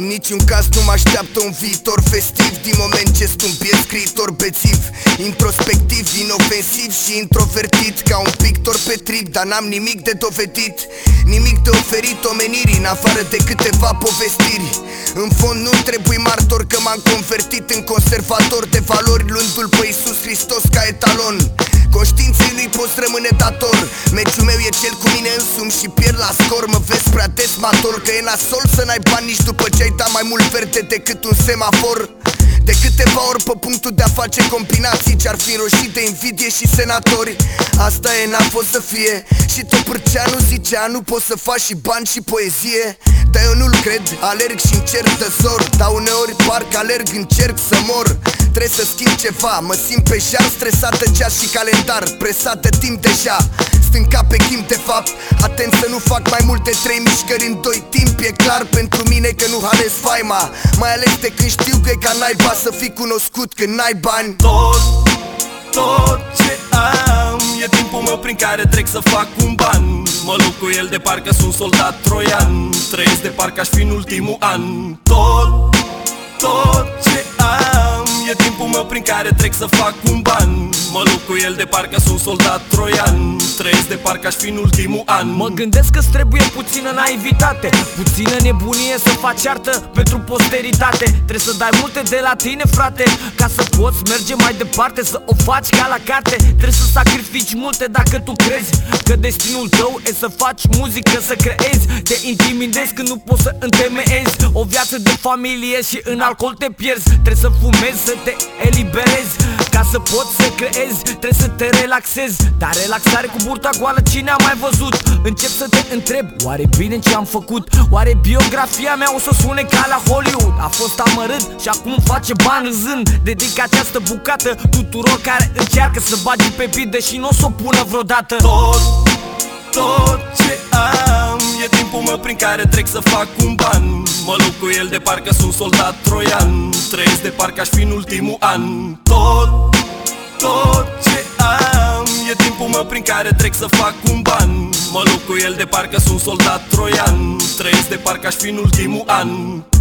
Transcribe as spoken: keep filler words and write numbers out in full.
În niciun caz nu mă așteaptă un viitor festiv, din moment ce sunt un biet scriitor bețiv, introspectiv, inofensiv și introvertit, ca un pictor pe trip, dar n-am nimic de dovedit, nimic de oferit omenirii, în afară de câteva povestiri. În fond nu trebuie martor că m-am convertit în conservator de valori, luându-l pe Iisus Hristos ca etalon. Conștiinței lui poți rămâne dator, meciul meu e cel cu mine însumi și pierd la scor. Mă vezi prea des mator, că e nasol să n-ai bani nici după ce ai dat mai mult verde decât un semafor. De câteva ori pe punctul de a face combinații ce-ar fi roșii de invidie și senatori. Asta e, n-a fost să fie. Și tot Pârceanu zicea, nu poți să faci și bani și poezie. Dar eu nu-l cred, alerg și încerc de zor, dar uneori parcă alerg, încerc să mor. Trebuie să schimb ceva, mă simt pe jar, stresată ceas și calendar, presat de timp deja. Stânca pe ghim de fapt, atent să nu fac mai mult de trei mișcări în doi timp. E clar pentru mine că nu halez faima, mai ales de când știu că e ca naiba să fii cunoscut când n-ai bani. Tot, tot ce am e timpul meu prin care trec să fac un ban. Mă lupt cu el de parcă sunt soldat troian, trăiesc de parcă aș fi în ultimul an. Tot, tot ce am e timpul meu prin care trec să fac un ban. Mă lupt cu el de parcă sunt soldat troian, trăiesc de parcă aș fi în ultimul an. Mă gândesc că-ți trebuie puțină naivitate, puțină nebunie să faci artă pentru posteritate. Trebuie să dai multe de la tine, frate, ca să poți merge mai departe, să o faci ca la carte. Trebuie să sacrifici multe dacă tu crezi că destinul tău e să faci muzică, să creezi. Te intimidezi când nu poți să întemeiezi o viață de familie și în alcool te pierzi. Trebuie să fumezi, să te eliberezi, ca să poți să creezi, trebuie să te relaxezi. Dar relaxare cu burta goală cine a mai văzut? Încep să te întreb, oare bine ce am făcut? Oare biografia mea o să sune ca la Hollywood? A fost amărât și acum face bani râzând. Dedic această bucată tuturor care încearcă să bagi pe beat, deși nu o s-o pună vreodată. Tot, tot ce am e timpul meu prin care trec să fac un ban. Mă lupt cu el de parcă sunt soldat troian, trăiesc de parcă aș fi în ultimul an. Tot, tot ce am e timpul meu prin care trec să fac un ban. Mă lupt cu el de parcă sunt soldat troian, trăiesc de parcă aș fi în ultimul an.